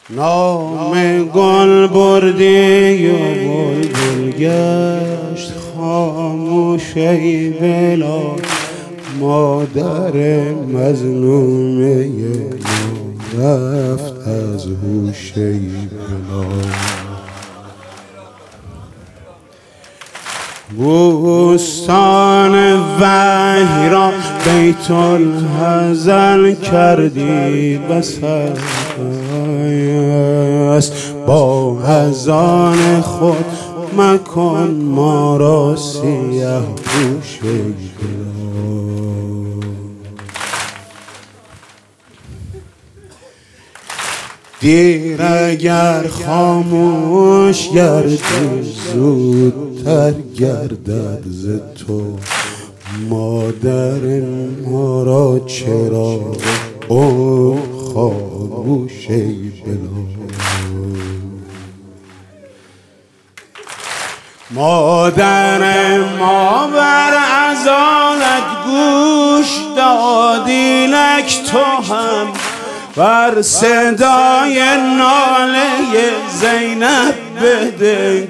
نام گل بردی و بلبل گشت خاموش ای بلال، مادر مظلومه ما رفت از هوش ای بلال. بوستان وحی را بیت الحزن کردی بس است، با اذان خود مکن ما را سیه پوش ای بلال. دیر اگر خاموش گردی زودتر گردد ز تو، مادر ما را چرا خاموش ای بلال. مادر ما بر اذانت گوش دادی، نک تو هم بر صدای ناله زینب بده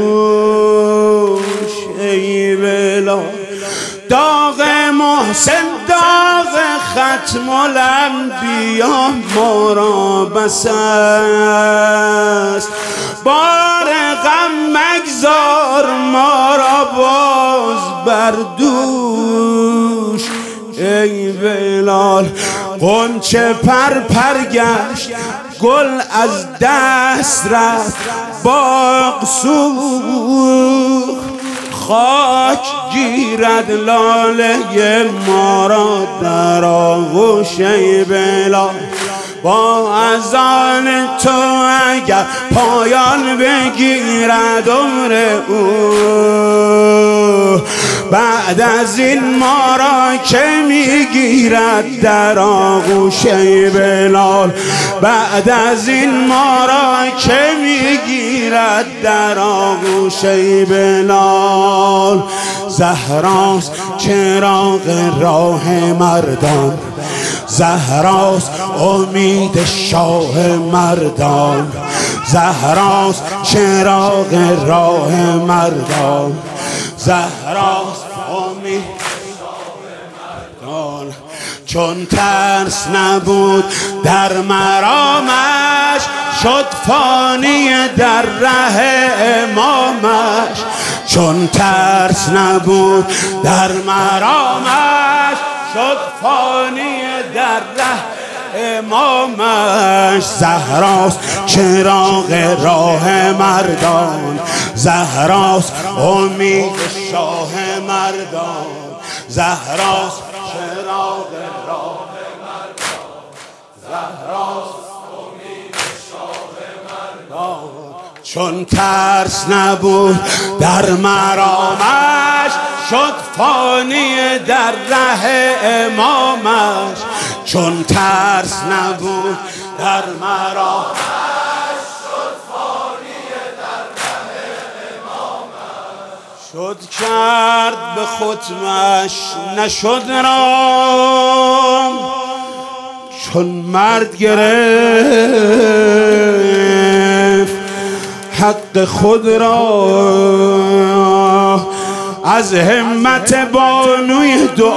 گوش ای بلال. داغ محسن داغ ختم الانبیا ما را بس است، بار غم مگذار ما را باز بر دوش ای بلال. غنچه پر گشت گل از دست رفت، باغ سوخت خاک گیرد لاله ما را در آغوش ای بلال. با اذان تو اگر پایان بگیرد عمر او، بعد از این ما را که میگیرد در آغوش ای بلال. بعد از این ما را که میگیرد در آغوش ای بلال. زهراست چراغ راه مردان، زهراست امید شاه مردان، زهراست چراغ راه مردان، زهراست امید شاه مردان. چون ترس نبود در مرامش، شد فانی در ره امامش. چون ترس نبود در مرامش، شد فانی در ره امامش. زهراست چراغ راه مردان، زهراست امید شاه مردان، زهراست چراغ راه مردان، زهراست امید شاه مردان. چون ترس نبود در مرامش، شد فانی در ره امامش. چون ترس نبود در مرامش، شد فانی در ره امامش. شد کرد به ختمش نشد رام، چون مرد گرفت حق خود را از همت بانوی دو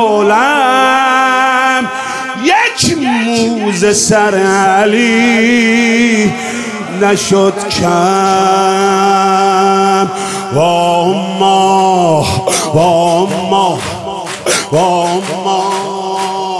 عالم. یک موزه سر علی نشد کم. واماه واماه واماه